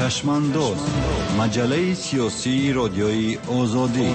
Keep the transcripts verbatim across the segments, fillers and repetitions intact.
چشمانداز، مجله سیاسی رادیوی آزادی.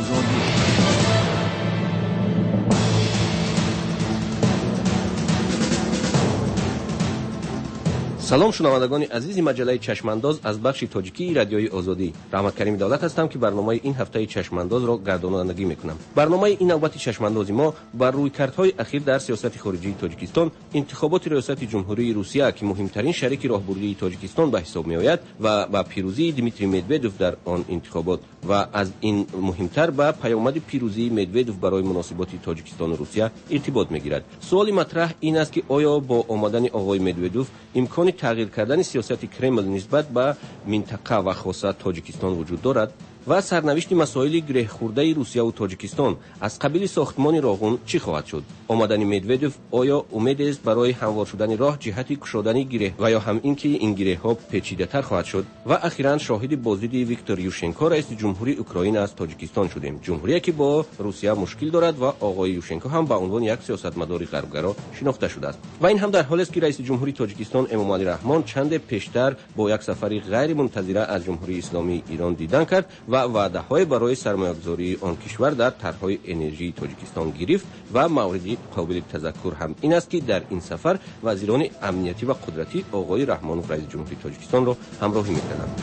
سلام شنوندگان عزیز مجله چشمانداز از بخش تاجیکی رادیوی آزادی. رحمت کریم دولت هستم که برنامه این هفته چشمانداز را گردانندگی میکنم. برنامه این نوبت چشمانداز ما بر رویکردهای اخیر در سیاست خارجی تاجیکستان، انتخابات ریاست جمهوری روسیه که مهمترین شریک راهبردی تاجیکستان به حساب می آید و با پیروزی دیمیتری مدودوف در آن انتخابات و از این مهمتر به پیامد پیروزی مدودوف برای مناسبات تاجیکستان و روسیه ارتباط میگیرد. سوال مطرح این است که آیا با آمدن آقای مدودوف امکان تغییر کردن سیاست کرمل نسبت به منطقه و خاصه تاجیکستان وجود دارد؟ و سرنوشت مسائل گره خورده روسیه و تاجیکستان از قبیل ساختمان راغون چی خواهد شد؟ آمدن مدودوف آیا امید است برای هموار شدن راه جهت گشودن گره و یا هم اینکه این گره ها پیچیده‌تر خواهد شد؟ و اخیراً شاهد بازدید ویکتور یوشنکو رئیس جمهوری اوکراین از تاجیکستان شدیم. جمهوری که با روسیه مشکل دارد و آقای یوشنکو هم به عنوان یک سیاستمدار غربگرا شناخته شده است. و این هم در حالی است که رئیس جمهوری تاجیکستان امامعلی رحمان چند پیشتر با یک سفری غیر منتظره از جمهوری اسلامی ایران دیدن کرد و وعده‌های برای سرمایه‌گذاری آن کشور در طرح‌های انرژی تاجیکستان گرفت و موردی قابل تذکر هم این است که در این سفر وزیران امنیتی و قدرتی آقای رحمانوف رئیس جمهوری تاجیکستان را همراهی می‌کردند.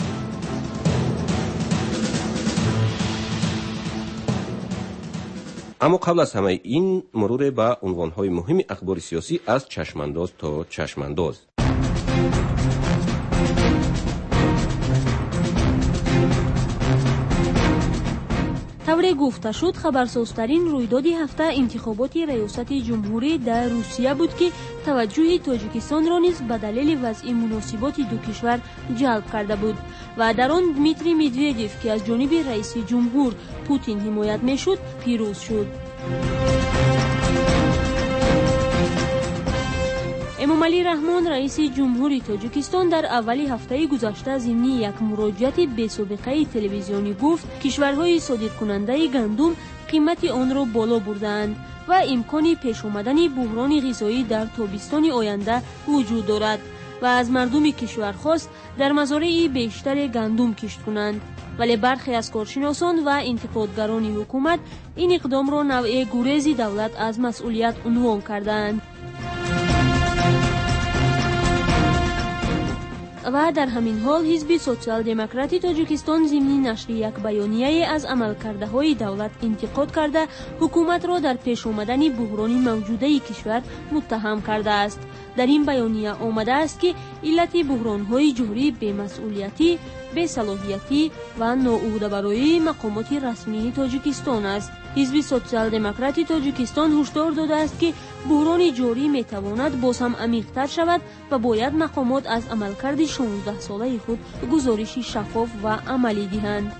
اما قبل از همه این مرور به عنوان‌های مهم اخبار سیاسی از چشمانداز تا چشمانداز. طور گفته شد خبرسازترین رویداد هفته انتخابات ریاست جمهوری در روسیه بود که توجه تاجیکستان را نیز به دلیل وضع مناسبات دو کشور جلب کرده بود و در آن دیمیتری مدودوف که از جانب رئیس جمهور پوتین حمایت میشد پیروز شد. امامعلی رحمان رئیس جمهوری تاجیکستان در اول هفته گذشته ضمن یک مراجعت بی‌سابقه تلویزیونی گفت کشورهای صادرکننده گندم قیمت آن را بالا بردند و امکان پیش آمدن بحران غذایی در تابستان آینده وجود دارد و از مردم کشور خواست در مزارع بیشتر گندم کشت کنند. ولی برخی از کارشناسان و انتقادگران حکومت این اقدام را نوع گریز دولت از مسئولیت عنوان کردند. و در همین حال حزب سوسیال دموکراتی تاجیکستان ضمن نشر یک بیانیه از عملکردهای دولت انتقاد کرده حکومت را در پیش آمدن بحران موجوده کشور متهم کرده است. در این بیانیه آمده است که علت بحران‌های جاری بی‌مسئولیتی، بی‌صلاحیتی و ناعهده برای مقامات رسمی تاجیکستان است. حزب سوسیال دموکراتی تاجیکستان هشدار داده است که بحران جاری میتواند باز هم عمیق‌تر شود و باید مقامات از عملکرد شانزده ساله خود گزارش شفاف و عملی دهند.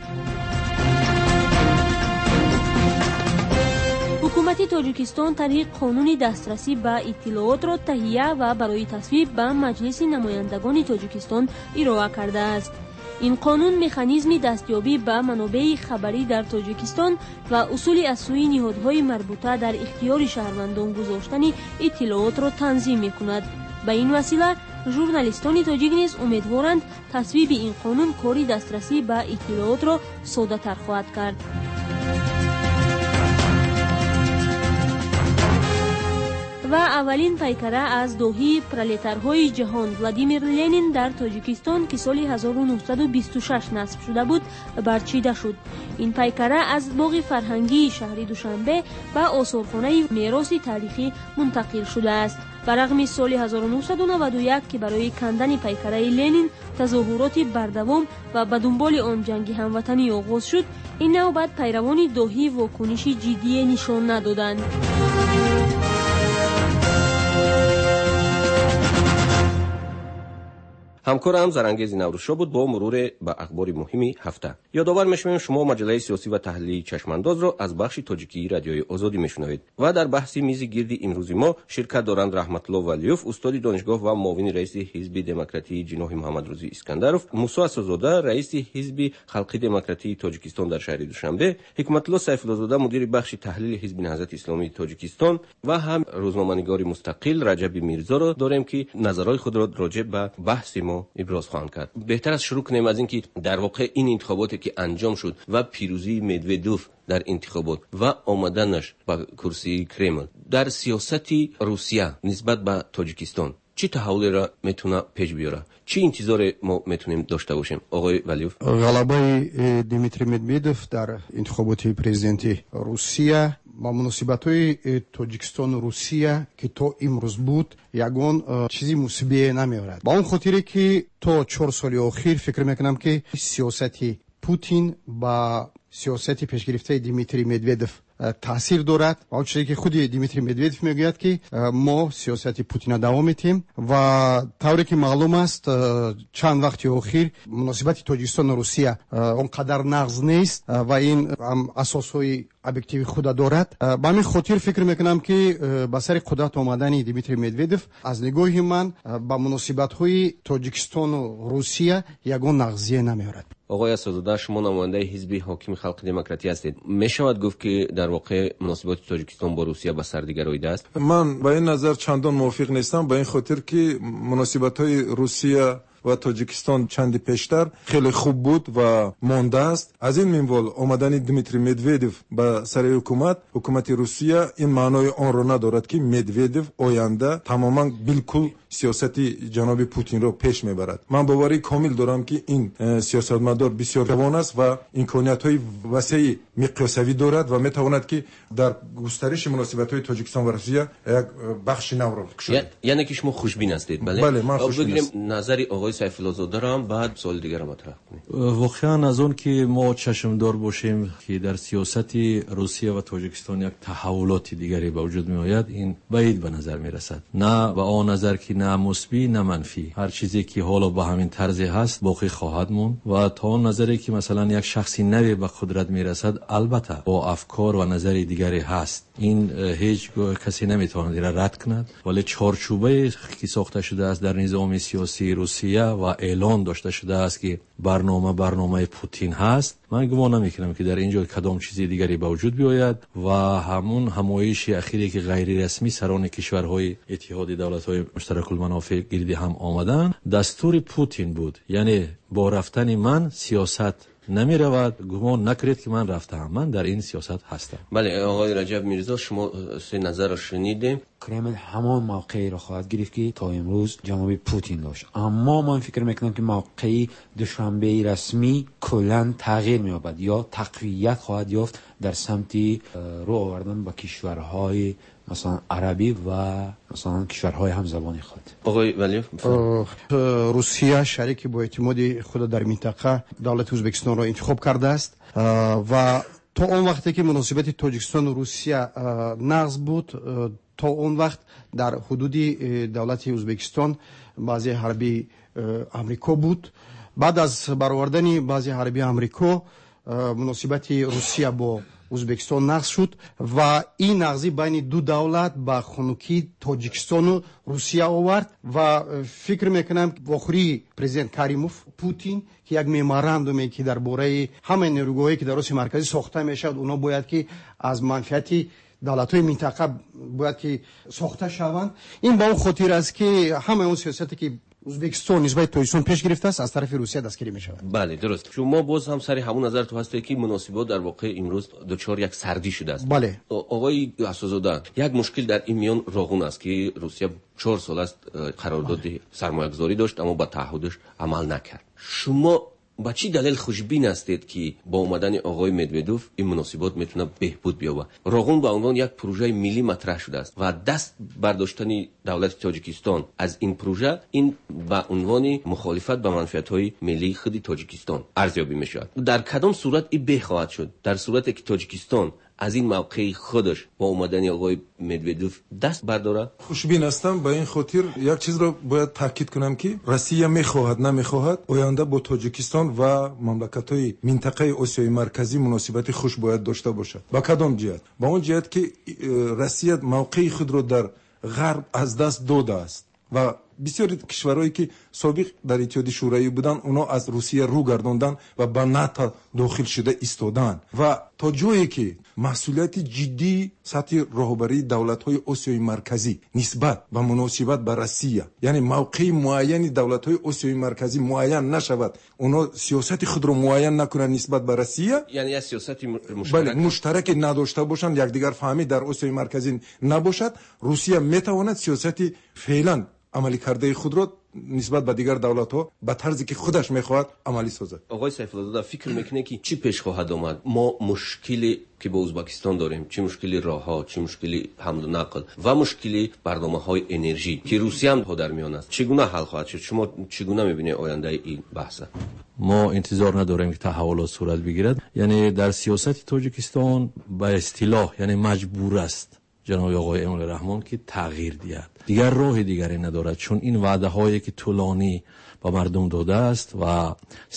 حکومت تاجیکستان طرح قانون دسترسی به اطلاعات را تهیه و برای تصویب به مجلس نمایندگان تاجیکستان ارائه کرده است. این قانون مکانیزم دستیابی به منابع خبری در تاجیکستان و اصول از سوی نهادهای مربوطه در اختیار شهروندان گذاشتن اطلاعات را تنظیم می‌کند. به این وسیله ژورنالیستان تاجیک نیز امیدوارند تصویب این قانون کاری دسترسی به اطلاعات را ساده‌تر خواهد کرد. و اولین پیکره از داهی پرولتارهای جهان ولادیمیر لنین در تاجیکستان که سال هزار و نهصد و بیست و شش نصب شده بود برچیده شد. این پیکره از باغ فرهنگی شهر دوشنبه به آثارخانه میراث تاریخی منتقل شده است. برغم سال هزار و نهصد و نود و یک که برای کندن پیکره لنین تظاهرات بردوام و به دنبال آن جنگ هموطنی آغاز شد، این نوبت پیروان داهی واکنش جدی نشان ندادند. همکارم زرنگیز نوروزشاه بود با مرور به اخبار مهمی هفته. یادآور می‌شویم شما مجله سیاسی و تحلیلی چشمانداز را از بخش تاجیکی رادیوی آزادی میشنوید و در بحث میز گرد امروزی ما شرکت دارند رحمت الله ولیوف استاد دانشگاه و معاون رئیس حزب دموکراتی جناب محمد روزی اسکندرов، موسی اسدزاده رئیس حزب خلقی دموکراتی تاجیکستان در شهر دوشنبه، حکمت الله سیف الله زاده مدیر بخش تحلیل حزب نهضت اسلامی تاجیکستان و هم روزنامه‌نگار مستقل رجب میرزا را داریم که نظرات خود را راجع به بحث ما ابراز خواهم کرد. بهتر از شروع کنیم از اینکه در واقع این انتخاباتی که انجام شد و پیروزی مدودوف در انتخابات و آمدنش به کرسی کرمل در سیاست روسیه نسبت به تاجیکستان چی تحولی را میتونه پیش بیاره؟ چی انتظار ما میتونیم داشته باشیم؟ آقای ولیوف. غلبه دیمیتری مدودوف در انتخابات پرزیدنتی روسیه با مناسبت‌های تاجیکستان و روسیه که تا امروز بود یگان چیزی مصیبه نمی‌آورد. با اون خاطری که تا چهار سال اخیر فکر میکنم که سیاست پوتین با سیاست پیشگرفته دیمیتری مدودوف تاثیر دارد و چیزی که خود دیمیتری مدودوف میگوید که ما سیاست پوتین را دوام میدیم و طوری که معلوم است چند وقت اخیر مناسبت تاجیکستان و روسیه اونقدر نقض نیست و این اساسهای ابجکتیو خود دارد. با همین خاطر فکر میکنم که با سر قدرت آمدن دیمیتری مدودوف از نگاه من با مناسبت های تاجیکستان و روسیه یگان نقضیه نمیارد. آقای اسدالله، شما نماینده حزب حاکم خلق دموکراتی هستید. میشود گفت که در واقع مناسبات تاجیکستان با روسیه به سردگرایی است؟ من با این نظر چندان موافق نیستم، با این خاطر که مناسبت‌های روسیه و تاجیکستان چندی پیشتر خیلی خوب بود و مانده است. از این منوال آمدن دیمیتری مدودوف به سر حکومت حکومت روسیه این معنای آن را ندارد که مدودوف آینده تماما بالکل سیاست جناب پوتین را پیش میبرد. من باوری کامل دارم که این سیاستمدار بسیار توان است و امکانیت‌های وسیع مقیاسوی دارد و میتواند که در گسترش مناسبت‌های تاجیکستان و روسیه یک بخش نو را کشد. یعنی که شما خوشبین هستید؟ بله. بله من خوشبین هستم. نظری آقای سیف الله زاده را هم بعد سوال دیگر را مطرح کنیم. واقعا از اون که ما چشمدار باشیم که در سیاست روسیه و تاجیکستان یک تحولات دیگری به وجود می آید، این بعید به نظر می رسد. نه به آن نظر که نه مثبت نه منفی، هر چیزی که حالا به همین طرز هست باقی خواهد موند و تا اون نظری که مثلا یک شخصی نوی به قدرت می رسد البته با افکار و نظر دیگری هست، این هیچ کسی نمیتواند را رد کند، ولی چارچوبه که ساخته شده است در نظام سیاسی روسیه و اعلان داشته شده است که برنامه برنامه پوتین هست، من گمان نمیکنم که در اینجا کدام چیزی دیگری به وجود بیاید و همون همایش اخیری که غیر رسمی سران کشورهای اتحاد دولت‌های مشترک المنافع گرد هم آمدن دستور پوتین بود، یعنی با رفتن من سیاست نمی رود، گمان نکرید که من رفتم، من در این سیاست هستم. بله آقای رجب میرزا، شما سه نظر را شنیدیم. کرمل همان موقعی را خواهد گرفت که تا امروز جناب پوتین داشت، اما من فکر میکنم که موقعی دوشنبه رسمی کلا تغییر می‌یابد یا تقویت خواهد یافت در سمت رو آوردن با کشورهای مثلا عربی و مثلا کشورهای همزبان خود. آقای ولیوف، روسیه شریک با اعتماد خود در منطقه دولت ازبکستان را انتخاب کرده است و تا اون وقتی که مناسبت تاجیکستان و روسیه نقض بود، تا اون وقت در حدود دولت ازبکستان بعضی حربی امریکا بود. بعد از برآوردن بعضی حربی امریکا مناسبت روسیه با ازبکستان نقض شد و این نقضی بین دو دولت با خنکی تاجیکستان و روسیه آورد و فکر میکنم واخری پرزیدنت کریموف پوتین که یک ممورندومی که درباره همه نیروگاهی که در روسیه مرکزی ساخته میشد اونا باید که از منفعت دولت‌های منطقه باید که ساخته شوند، این با اون خاطر است که همه اون سیاستی که ازبکستان نسبت تاجیکستان پیش گرفته است از طرف روسیه دستگیری می شود. بله درست. شما باز هم سری همون نظر تو هسته که مناسبات در واقع امروز دچار یک سردی شده است. بله. آقای اسدالله، یک مشکل در این میان راغون است که روسیه چهار سال است قرارداد سرمایه‌گذاری داشت اما با تعهدش عمل نکرد. شما با چی دلیل خوشبین هستید که با اومدن آقای مدودوف این مناسبات میتونه بهبود بیابد؟ راغون به عنوان یک پروژه ملی مطرح شده است و دست برداشتن دولت تاجیکستان از این پروژه این به عنوان مخالفت به منافعت‌های ملی خود تاجیکستان ارزیابی میشود. در کدام صورت این به خواهد شد؟ در صورتی که تاجیکستان از این موقع خودش با اومدن آقای مدودوف دست برداره؟ خوشبین هستم. با این خاطر یک چیز را باید تاکید کنم که روسیه میخواهد نمیخواهد آینده با تاجیکستان و مملکت‌های منطقه آسیای مرکزی مناسبت خوش باید داشته باشد. با کدام جهت؟ با اون جهت که روسیه موقع خود را در غرب از دست داده است و بسیاری کشورهایی که سابق در اتحاد شوروی بودن اونا از روسیه رو گردوندن و به ناتو داخل شده ایستادن و تا جایی که مسئولیت جدی سطح راهبری دولت‌های آسیای مرکزی نسبت به مناسبت با روسیه، یعنی موقع معینی دولت‌های آسیای مرکزی معین نشود، اونا سیاست خود رو معین نکنن نسبت به روسیه، یعنی از سیاست مشترک بله مشترک نداشته باشند، یکدیگر فهمی در آسیای مرکزی نباشد، روسیه میتواند سیاست فعلا عملی کرده خود را نسبت به دیگر دولت‌ها به طرزی که خودش می‌خواهد عملی سازد. آقای سیف الله زاده فکر میکنه که چی پیش خواهد آمد؟ ما مشکلی که با ازبکستان داریم، چه مشکلی راه‌ها، چه مشکلی حمل و نقل و مشکلی برنامه‌های انرژی که روسیه هم در میان است، چگونه حل خواهد شد؟ شما چگونه می‌بینید آینده این بحث؟ ما انتظار نداریم که تحولات صورت بگیرد. یعنی در سیاست تاجیکستان به اصطلاح یعنی مجبور است جناب آقای امالی رحمان که تغییر دهد، دیگر راه دیگری ندارد، چون این وعده هایی که طولانی با مردم داده است و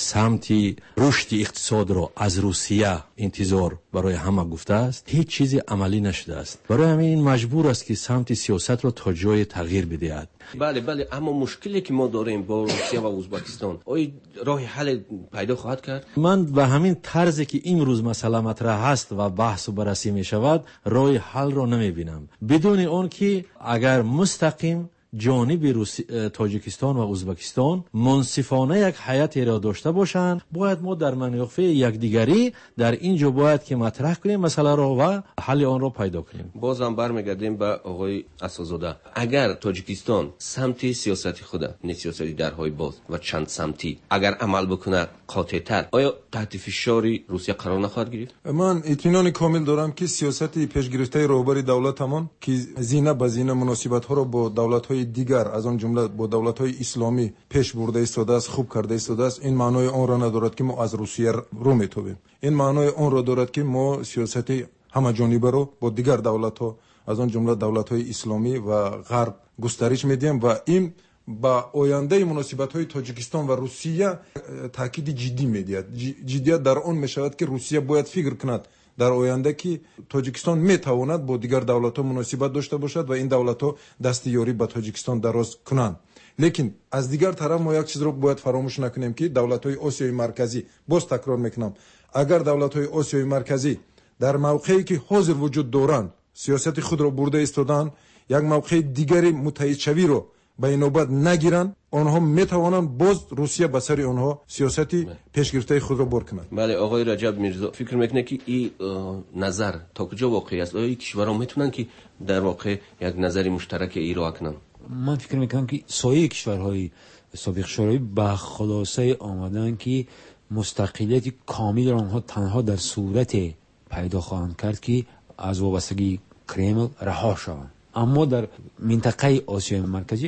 سمتی رشد اقتصاد را از روسیه انتظار برای همه گفته است، هیچ چیزی عملی نشده است. برای همین مجبور است که سمت سیاست را تا جای تغییر بدهد. بله بله، اما مشکلی که ما داریم با روسیه و ازبکستان آیا راه حل پیدا خواهد کرد؟ من به همین طرزی که امروز مسئله مطرح است و بحث و بررسی می شود راه حل را نمی بینم، بدون اون که اگر مستقیم جانب روسی... تاجیکستان و ازبکستان منصفانه یک هیئت را داشته باشند، باید ما در منافع یکدیگری در اینجا باید که مطرح کنیم مسئله را و حل آن را پیدا کنیم. باز هم برمیگردیم به آقای اسدزاده. اگر تاجیکستان سمت سیاست خود، نه سیاستی درهای باز و چند سمتی اگر عمل بکنه قاطع‌تر، آیا تحت فشار روسیه قرار نخواهد گرفت؟ من اطمینان کامل دارم که سیاست پیشگرفته راهبری دولتمان که زینه به زینه مناسبت ها را با دولت های دیگر از آن جمله با دولت های اسلامی پیش برده ایستاده است، خوب کرده ایستاده است. این معنای آن را ندارد که ما از روسیه رو میتوبیم. این معنای آن را دارد که ما سیاست همه جانبه را با دیگر دولت ها از آن جمله دولت های اسلامی و غرب گسترش میدیم و این با آینده مناسبت های تاجیکستان و روسیه تاکید جدی میدهد. جدیت در آن میشود که روسیه باید فکر کند در آینده که تاجیکستان میتواند با دیگر دولت ها مناسبت داشته باشد و این دولت ها دستیاری به تاجیکستان دراز کنند. لیکن از دیگر طرف ما یک چیز رو باید فراموش نکنیم که دولت های آسیای مرکزی، باز تکرار میکنم، اگر دولت های آسیای مرکزی در موقعی که حاضر وجود دارند سیاست خود را برده ایستادن، یک موقع دیگری متحد شوی رو به نوبت نگیرن، آنها میتوانند باز روسیه به سر آنها سیاستی پیشگرفته خود را بر کند. بله آقای رجب میرزا فکر میکنه که این نظر تا کجا واقعی است؟ آیا کشورها میتونن که در واقع یک نظری مشترک ایران کنن؟ من فکر میکنم که سایر کشورهای سابق شوروی به خلاصه آمدن که مستقلیت کامل آنها تنها در صورت پیدا خواهند کرد که از وابستگی کرمل رها شوند. اما در منطقه آسیای مرکزی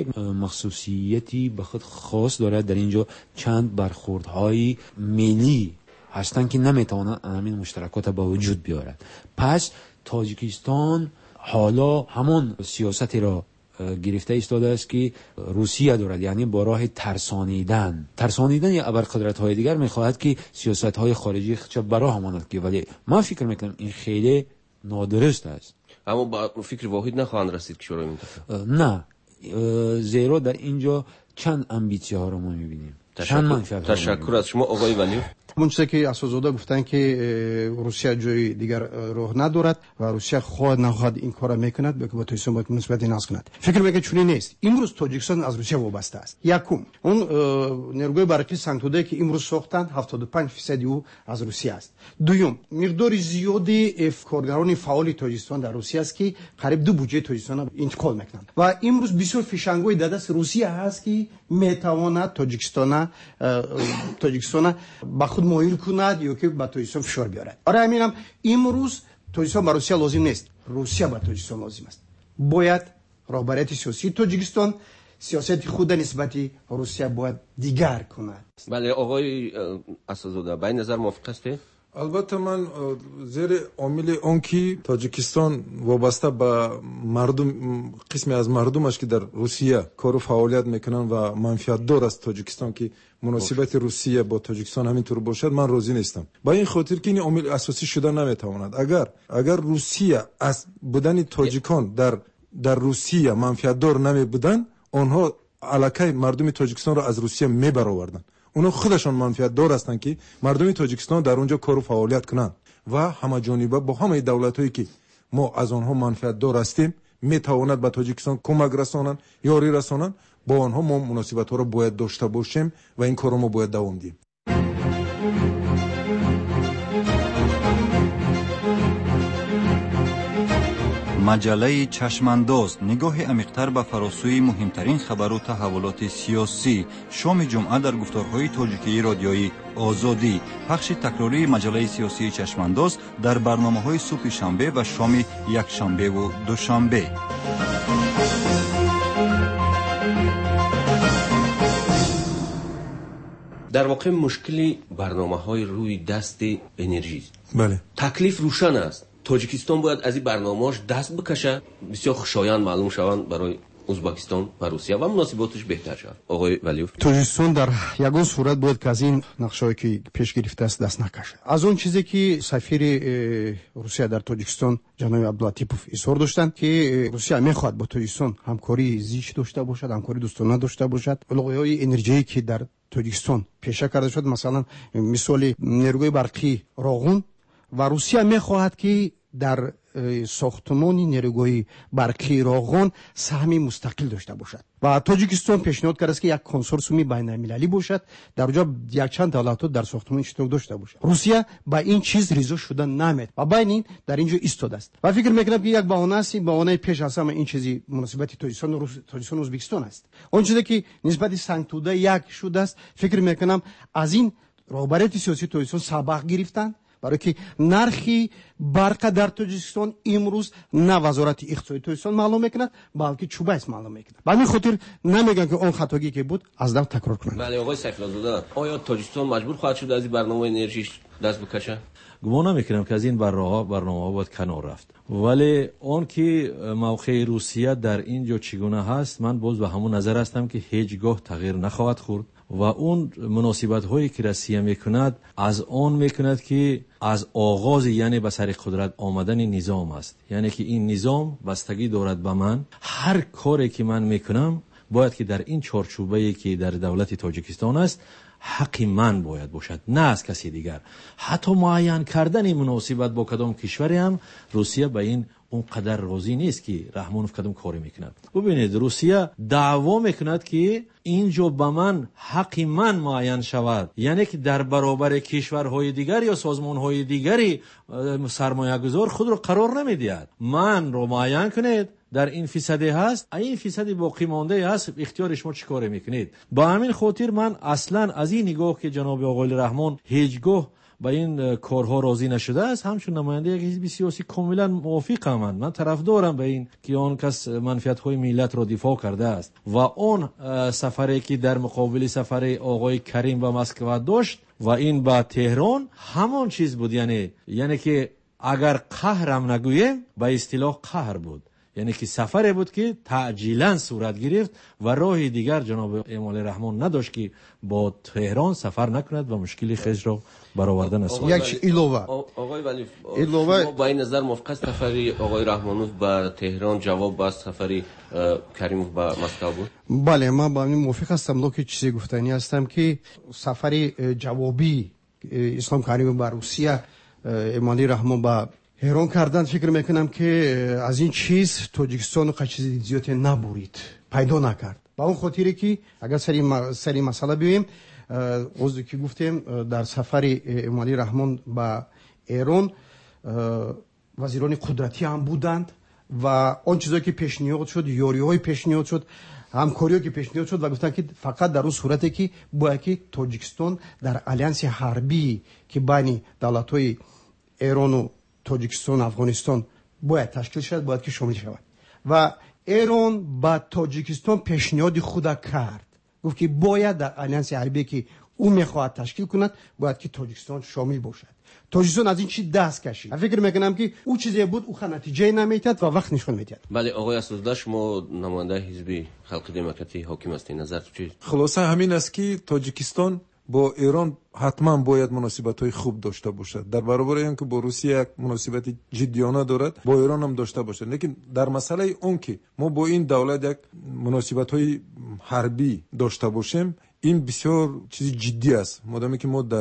مخصوصیتی به خود خاص دارد. در اینجا چند برخوردهای ملی هستند که نمیتوانند همین مشترکات با وجود بیارد. پس تاجیکستان حالا همون سیاستی را گرفته ایستاده است که روسیه دارد، یعنی با راه ترسانیدن ترسانیدن یا ابرقدرت‌های دیگر میخواهد که سیاست‌های خارجی خودش برا هماند که، ولی من فکر میکنم این خیلی نادرست است. اما با فکر واحد نخواهند رسید کشورهای منطقه. نه، زیرا در اینجا چند امبیسیه ها رو ما میبینیم. تشکر, تشکر از شما آقای ولی. همون چیزی که اسدزاده گفتن که روسیه جای دیگر راه ندارد و روسیه خود نخواهد این کارا میکند به که با تاجیکستان باید مناسبت ناز کند. فکر میکنم چنین نیست. امروز تاجیکستان از روسیه وابسته است. یکم اون نیروی برقی سنگتوده که امروز ساختن هفتاد و پنج درصد او از روسیه است. دوم مقدار زیادی کارگران فعال تاجیکستان در روسیه است که قریب دو بودجه تاجیکستان انتقال میکنند و امروز بسیار فشنگوی در دست روسیه هست که میتواند تاجیکستان تاجیکستان با خود مایل کند یا که به تاجیکستان فشار بیارد. برای همینم امروز تاجیکستان به روسیه لازم نیست، روسیه به تاجیکستان لازم است. باید رهبریت سیاسی تاجیکستان سیاست خود نسبت روسیه باید دیگر کند. بله آقای اسدزاده به این نظر موافق هستید؟ البته من زیر عامل اون که تاجیکستان وابسته به مردم، قسمی از مردمش که در روسیه کار و فعالیت میکنن و منفعت دار است تاجیکستان که مناسبت روسیه با تاجیکستان همینطور باشد، من راضی نیستم. با این خاطر که این عامل اساسی شده نمیتواند. اگر اگر روسیه از بودن تاجیکان در در روسیه منفعت دار نمی بودن، آنها الکی مردم تاجیکستان رو از روسیه میبرآوردن. اونا خودشون منفعت دار هستند که مردم تاجیکستان در اونجا کار و فعالیت کنند و همه جانبه با همه دولتایی که ما از آنها منفعت دار هستیم میتواند به تاجیکستان کمک رسانند، یاری رسانند. با آنها ما مناسبت ها رو باید داشته باشیم و این کار رو ما باید دوام دهیم. مجله چشمانداز نگاه عمیق‌تر به فراسوی مهمترین خبر و تحولات سیاسی. شام جمعه در گفتارهای تاجیکی رادیویی آزادی. پخش تکراری مجله سیاسی چشمانداز در برنامه‌های صبح شنبه و شام یکشنبه و دوشنبه. در واقع مشکل برنامه‌های روی دست انرژی است. بله. تکلیف روشن است. تاجیکستان باید از این برنامه‌اش دست بکشه، بسیار خوشایند معلوم شوند برای ازبکستان و روسیه و مناسباتش بهتر شود. آقای ولیوف، تاجیکستان در یگان صورت باید که از این نقشه‌ای که پیش گرفته است دست نکشه. از اون چیزی که سفیر روسیه در تاجیکستان جناب عبداللطیفوف اظهار داشتند که روسیه می‌خواهد با تاجیکستان همکاری زیست داشته باشد، همکاری دوستانه داشته باشد. الگوهای انرژی که در تاجیکستان پیشه کرده شد، مثلا مثال نیروی برقی راغون، و روسیه می‌خواهد که در ساختمان نیروگاه برقی راغون سهمی مستقل داشته باشد و تاجیکستان پیشنهاد کرده است که یک کنسورسیومی بین المللی باشد، در اونجا یک چند دولت در ساختمان اشتراک داشته باشد. روسیه با این چیز رضا شدن نمی‌دهد و بین این در اینجا ایستاده است و فکر می‌کنم که یک بهانه است، بهانه پیش از همه این چیزی مناسبت تاجیکستان و تاجیکستان و ازبکستان است. اون چیزی که نسبت سنگتوده یک شده است، فکر می‌کنم از این رهبریت سیاسی تاجیکستان سبق گرفتند، برای که نرخی برق در تاجیکستان امروز نه وزارت اقتصادی تاجیکستان معلوم میکند بلکه چوبه است معلوم میکند. به همین خاطر نمیگن که اون خطاگی که بود از دو تکرار کنند. بله آقای سیفالله زاده، آیا تاجیکستان مجبور خواهد شد از این برنامه انرژیش دست بکشه؟ گمان نمیکنم که از این برنامه برنامه باید کنار رفت، ولی اون که موقع روسیه در اینجا چگونه هست، من باز به همون نظر هستم که هیچگاه تغییر نخواهد خورد و اون مناسبت هایی که روسیه میکند از اون میکند که از آغاز یعنی به سر قدرت آمدن نظام است، یعنی که این نظام بستگی دارد به من، هر کاری که من میکنم باید که در این چارچوبه که در دولت تاجیکستان است حق من باید باشد، نه از کسی دیگر. حتی معین کردن مناسبت با کدام کشوری هم روسیه به این اون قدر راضی نیست که رحمانوف کدام کاری میکند. ببینید روسیه دعوا میکند که اینجا به من حق من معین شود، یعنی که در برابر کشورهای دیگر یا سازمانهای دیگری سرمایه گذار خود رو قرار نمیدهد. من رو معین کنید، در این فیصدی هست، این فیصدی باقی مانده هست، اختیار شما چی کار میکنید. با همین خاطر من اصلا از این نگاه که جناب آقای رحمان هیچگاه با این کارها راضی نشده است، همچون نماینده یک حزب سیاسی کاملا موافقم. من من طرفدارم به این که آن کس منفعت‌های ملت را دفاع کرده است و اون سفری که در مقابل سفر آقای کریم به مسکو داشت و این به تهران همان چیز بود، یعنی یعنی که اگر قهرم نگویم به اصطلاح قهر بود، یعنی که سفری بود که تعجیلاً صورت گرفت و راه دیگر جناب امال رحمان نداشت که با تهران سفر نکند و مشکلی خیش را برآوردن است. یک ایلوه آقای ولی شما با این نظر موافق است سفری آقای رحمانوف به تهران جواب با سفری کریموف به مسکو بود؟ بله من با این موافق هستم، لکه چیزی گفتنی هستم که سفری جوابی اسلام کریموف به روسیه، امالی رحمان به تهران کردن، فکر میکنم که از این چیز تاجیکستان و چیز زیادی نبرید، پیدا نکرد. با اون خاطری که اگر سری م... سری مسئله بیایم، اوزی که گفتیم در سفر امالی رحمان به ایران وزیران قدرتی هم بودند و آن چیزایی که پیشنهاد شد، یاری‌های پیشنهاد شد، همکاری‌ها که پیشنهاد شد و گفتن که فقط در اون صورتی که باید که تاجیکستان در آلیانس حربی که بین دولت‌های ایران و تاجیکستان افغانستان باید تشکیل شد، باید که شامل شود و ایران با تاجیکستان پیشنهاد خود کرد، گفت که باید در آلیانس حربی که او میخواهد تشکیل کند باید که تاجیکستان شامل باشد. تاجیکستان از این چی دست کشید. فکر میکنم که او چیزی بود او خود نتیجه نمیداد و وقت نشون میداد. بله آقای اسدالله، شما نماینده حزب خلق دموکراتی حاکم هستید، نظر چیه؟ خلاصه همین است که تاجیکستان با ایران حتما باید مناسبت‌های خوب داشته باشد، در برابر اینکه با روسیه یک مناسبت جدیانه دارد با ایران هم داشته باشد. لیکن در مسئله اون که ما با این دولت یک مناسبت‌های حربی داشته باشیم این بسیار چیز جدی است. مادامی که ما در,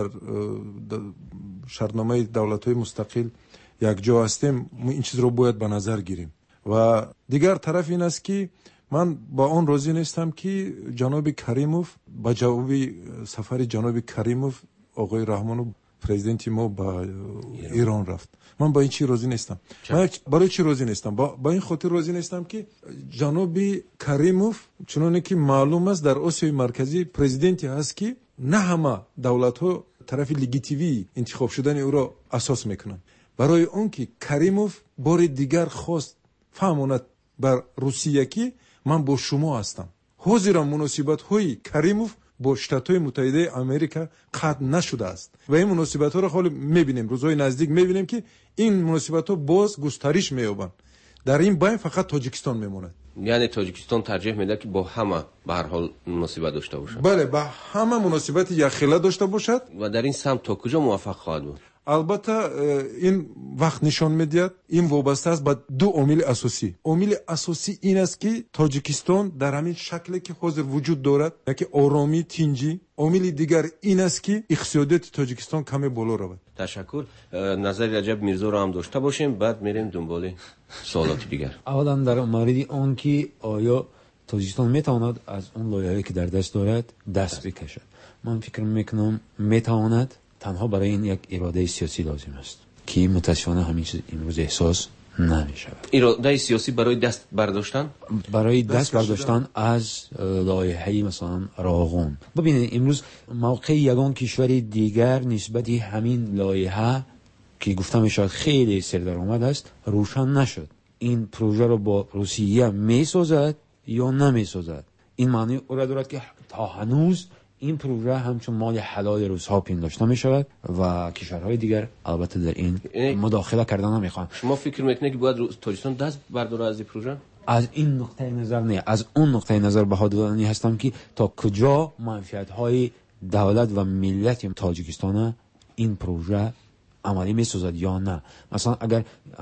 در شرطنامه دولت‌های مستقل یک جا هستیم ما این چیز رو باید به نظر گیریم. و دیگر طرف این است که من با آن راضی نیستم که جناب کریموف با جواب سفر جناب کریموف آقای رحمانو پرزیدنت ما با ایران رفت. من با این چی راضی نیستم. من برای چی راضی نیستم؟ با, با این خاطر راضی نیستم که جناب کریموف چنانه که معلوم است در آسیای مرکزی پرزیدنتی هست که نه همه دولت‌ها طرف لگیتیمی انتخاب شدن او را اساس میکنن. برای اون که کریموف بار دیگر خواست فهماند بر روسیه که من با شما هستم. حاضرم مناسبت های کریموف با شتات‌های متحده آمریکا قطع نشده است و این مناسبت ها را حالا میبینیم، روزهای نزدیک میبینیم که این مناسبت ها باز گسترش مییابند. در این بین فقط تاجیکستان میموند. یعنی تاجیکستان ترجیح میده که با همه به هر حال مناسبت داشته باشد. بله، با همه مناسبت یخیله داشته باشد. و در این سمت تا کجا موفق خواهد بود؟ البته این وقت نشان میدهد این وابسته است به دو عامل اساسی. عامل اساسی این است که تاجیکستان در همین شکلی که حاضر وجود دارد یکی آرامی تینجی. عامل دیگر این است که اقتصادیات تاجیکستان کمی بالا رود. تشکر. نظر رجب میرزا رو هم داشته باشیم بعد میریم دنبال سوالات دیگر. اولا در مورد آن که آیا تاجیکستان میتواند از اون لایحه‌ای که در دست دارد دست بکشد، من فکر میکنم میتواند، تنها برای این یک اراده سیاسی لازم است که متاسفانه همین چیز امروز احساس نمی‌شود. اراده سیاسی برای دست برداشتن برای دست, دست برداشتن از لایحه مثلا راغون. ببینید امروز موقع یگان کشور دیگر نسبت همین لایحه که گفتم میشود خیلی سردرآمد است روشن نشد. این پروژه رو با روسیه میسازد یا نمیسازد. این معنی او را دارد که تا هنوز این پروژه همچون مال حلال روس‌ها پنداشته می شود و کشورهای دیگر البته در این مداخله کردن نمیخوان. شما فکر میکنید که باید تاجیکستان دست برداره از این پروژه؟ از این نقطه نظر نه، از اون نقطه نظر بهادرانی هستم که تا کجا منفعت‌های دولت و ملت تاجیکستان این پروژه عملی میسازد یا نه. مثلا اگر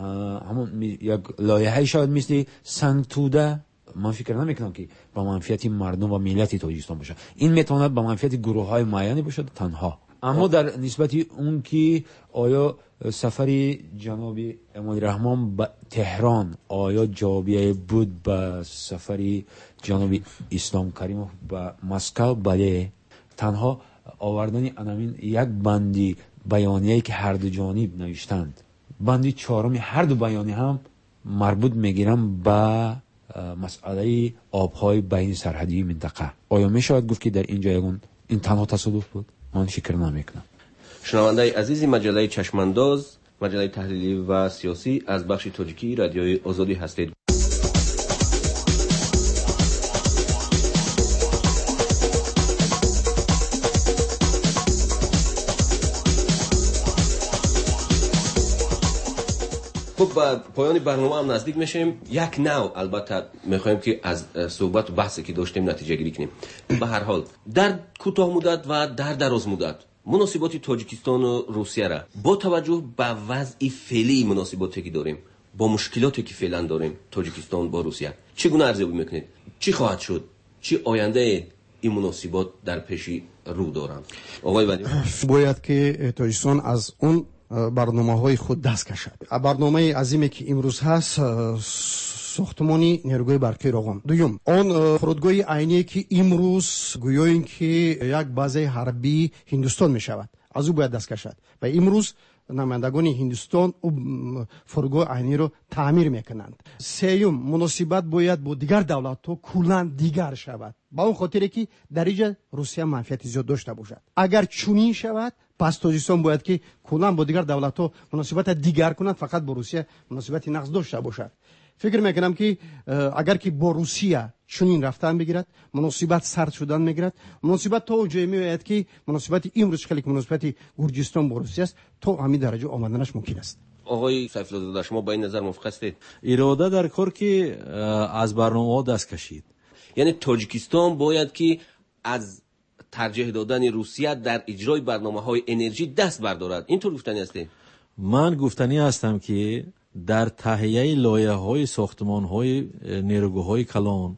همون یک لایحه شاید مثل سنگ توده، من فکر نمیکنم که با منفعت مردم و ملت تاجیکستان باشه. این میتواند با منفعت گروه‌های معینی باشد تنها. اما در نسبت اون که آیا سفر جناب امامی رحمان به تهران آیا جوابیه بود به سفر جناب اسلام کریموف به مسکو؟ بله. تنها آوردن انامین یک بندی بیانیه‌ای که هر دو جانب نوشتند، بندی چهارم هر دو بیانیه هم مربوط میگیرم به مسئله آبهای بین سرحدی منطقه. آیا می شود گفت که در اینجا یگون این تنها تصادف بود؟ من فکر نمیکنم. شنونده عزیزی مجله چشمانداز، مجله تحلیلی و سیاسی از بخش تاجیکی رادیوی آزادی هستید. خب با پایان برنامه هم نزدیک میشیم. یک نوع البته میخوایم که از صحبت و بحثی که داشتیم نتیجه گیری کنیم. به هر حال در کوتاه مدت و در دراز مدت مناسبات تاجیکستان و روسیه را با توجه به وضع فعلی مناسباتی که داریم، با مشکلاتی که فعلا داریم تاجیکستان با روسیه چگونه ارزیابی میکنید؟ چی خواهد شد؟ چی آینده این مناسبات در پیش رو دارند؟ آقای ولی باید که تاجیکستان از اون برنامه های خود دست کشد. برنامه عظیمی که امروز هست ساختمانی نیروگاه برقی راغون. دوم آن فرودگاه عینی که امروز گویاین که یک بازه حربی هندوستان می شود، از او باید دست کشد و امروز نمایندگان هندوستان فرودگاه عینی رو تعمیر میکنند. سیوم مناسبت باید با دیگر دولت ها کلا دیگر شود، با اون خاطری که در اینجا روسیه منفعت زیاد داشته باشد. اگر چنین شود پس تاجیکستان باید که کلا با دیگر دولت ها مناسبت دیگر کنند، فقط با روسیه مناسبت نقض داشته باشد. فکر میکنم که اگر که با روسیه چنین رفتن بگیرد، مناسبت سرد شدن میگیرد، مناسبت تا اونجایی میآید که مناسبت امروز خیلی مناسبت گرجستان با روسیه است، تا همین درجه آمدنش ممکن است. آقای سیف‌الله شما با این نظر موافق هستید؟ اراده در کار که از برنامه‌ها دست کشید. یعنی تاجیکستان باید که از ترجیح دادن روسیه در اجرای برنامه‌های انرژی دست بردارد. اینطور گفتنی است؟ من گفتنی هستم که در تهیه لایحه‌های ساختمان‌های نیروگاه‌های کلان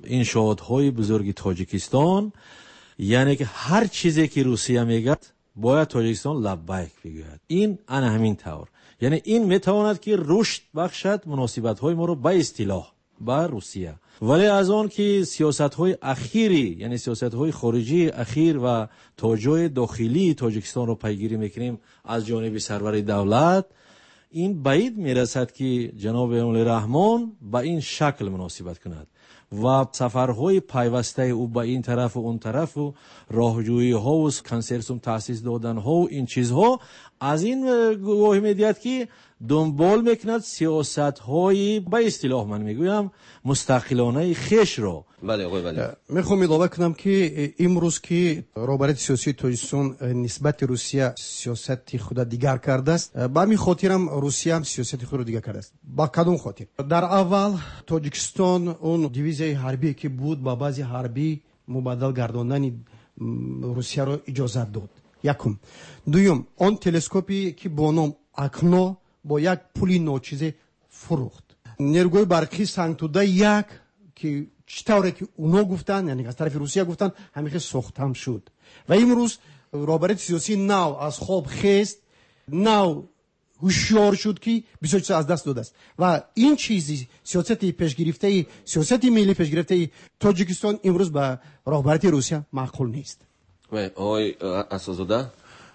انشاءات‌های بزرگ تاجیکستان، یعنی که هر چیزی که روسیه میگه باید تاجیکستان لبیک بگوید. این انا همین طور، یعنی این میتواند که رشد بخشد مناسبت‌های ما رو به اصطلاح با روسیه. ولی از آن که سیاست‌های اخیری، یعنی سیاست‌های خارجی اخیر و توجه داخلی تاجیکستان رو پیگیری میکنیم از جانب سرور دولت، این بعید میرسد که جناب امام رحمان به این شکل مناسبت کند و سفرهای پیوسته او به این طرف و اون طرف و راهجویی ها و کنسرسوم تاسیس دادن ها و این چیزها از این گواهی میدهد که دنبال میکند سیاست های به اصطلاح من میگویم مستقلانه خیش را. بله آقای ولی میخوام اضافه کنم که امروز که رابطه سیاسی تاجیکستان نسبت روسیه سیاست خود دیگر کرده است، با همین خاطر هم روسیه هم سیاست خود دیگر کرده است. با کدوم خاطر؟ در اول تاجیکستان اون دیویزه حربی که بود با بعضی حربی مبادل گرداندن روسیه را اجازه داد. یکم. دوم، اون تلسکوپی که با نام اکنو با یک پولی ناچیزه فروخت. نیروی برقی سنگتوده یک که چطوره که اونا گفتن، یعنی از طرف روسیه گفتن، همیشه ساختم شد. و امروز رابطه سیاسی نو از خواب خست، نو هوشیار شد که بسیار چیز از دست داده است. و این چیزی سیاست پیشگرفته، سیاست ملی پیشگرفته تاجیکستان امروز به رابطه روسیه معقول نیست. و آقای اساس‌زاده،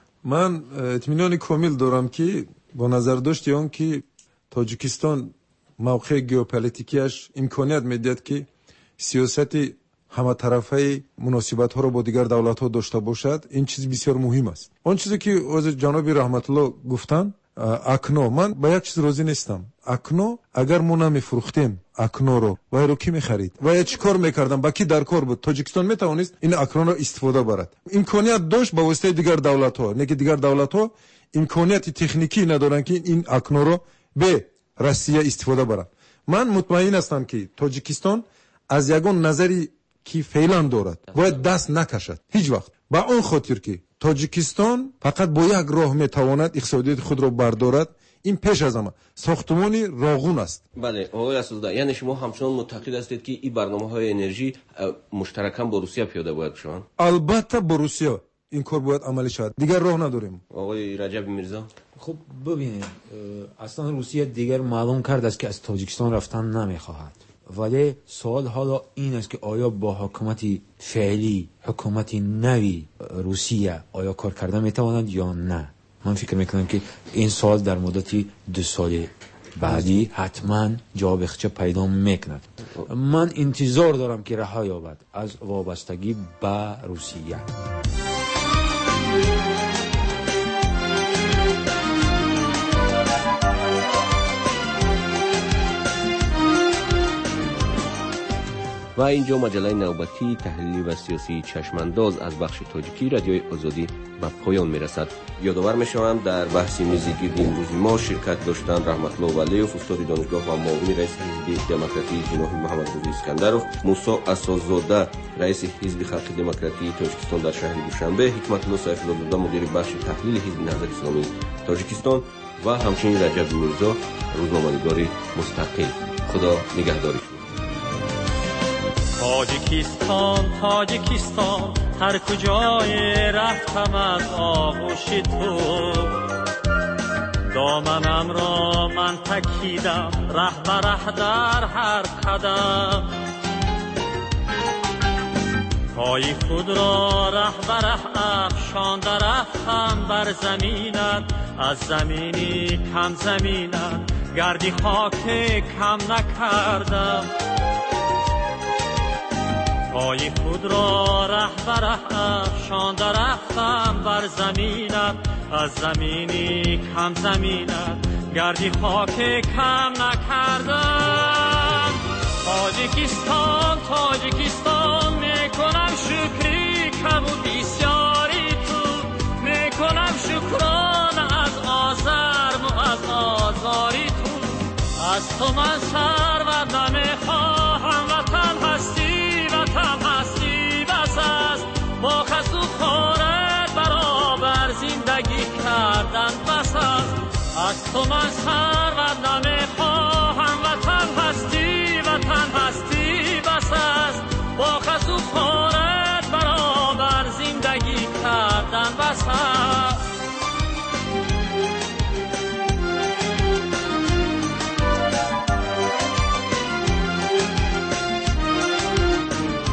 من اطمینان کامل دارم که با نظر داشتی آن که تاجیکستان موقع گئوپلیتیکیش امکانیت میدهد که سیاست همه طرفه مناسبت ها را با دیگر دولت ها داشته باشد. این چیز بسیار مهم است. آن چیزی که از جناب رحمت الله گفتن، اکنو، من با یک چیز راضی نیستم. اکنو اگر ما نمیفروختیم اکنو رو، وای رو کی میخرید؟ وای چیکار میکردن؟ با کی در کار بود؟ تاجیکستان میتوانست این اکنو رو استفاده برد. امکانیت داشت با واسطه دیگر دولت ها، نه که دیگر دولت ها امکانیت تکنیکی ندارن که این اکنو رو به روسیه استفاده برد. من مطمئن هستم که تاجیکستان از یگان نظری که فعلا دارد باید دست نکشد هیچ وقت. با اون خاطر که تاجیکستان فقط با یک راه میتواند اقتصادیت خود را بردارد، این پیش از همه ساختمانی راغون است. بله آقای اساس‌زاده، یعنی شما همچنان معتقد هستید که این برنامه‌های انرژی مشترکاً با روسیه پیاده باید بشوند؟ البته با روسیه این کار باید عملی شود، دیگر راه نداریم. آقای رجب میرزا، خب ببینید، اصلا روسیه دیگر معلوم کرد است که از تاجیکستان رفتن نمیخواهد، ولی سوال حالا این است که آیا با حکومت فعلی، حکومت نوی روسیه آیا کار کردن میتواند یا نه؟ من فکر میکنم که این سوال در مدت دو سال بعدی حتما جواب خچه پیدا میکند. من انتظار دارم که رها یابد از وابستگی به روسیه. و اینجا مجله نوبتی تحلیلی و سیاسی چشمانداز از بخش تاجیکی رادیوی آزادی به پایان میرسد. یادآور میشوم در بحث میزگیری امروزی ما شرکت داشتند رحمت الله ولیوف، استاد دانشگاه و معاون رئیس حزب دموکراتی جناح محمد رضا اسکندرov، موسی اساس‌زاده رئیس حزب خلق دموکراتی تاجیکستان در شهر دوشنبه، حکمت الله سیف الله مدیر بخش تحلیل حزب نهضت اسلامی تاجیکستان و همچنین رجب میرزا روزنامه‌نگار مستقل. خدا نگهدارتون. تاجیکستان تاجیکستان هر کجای رفتم از آغوش تو، دامنم را من تکیدم ره به ره در هر قدم، پای خود را ره به ره افشانده رفتم بر زمینت، از زمینی کم زمینت گردی خاک کم نکردم، پای خود را ره به ره افشانده رفتم بر زمینت، از زمینی کم زمینت گردی خاک کم نکردم. تاجیکستان تاجیکستان میکنم شکری کم و بسیاری تو، میکنم شکران از آزرم و از آزاری تو، از تو من سرور نمیخواهم، وطن هستی وطن هستی بس است، با خست و خورت برابر زندگی کردن بس است، از تو من سرور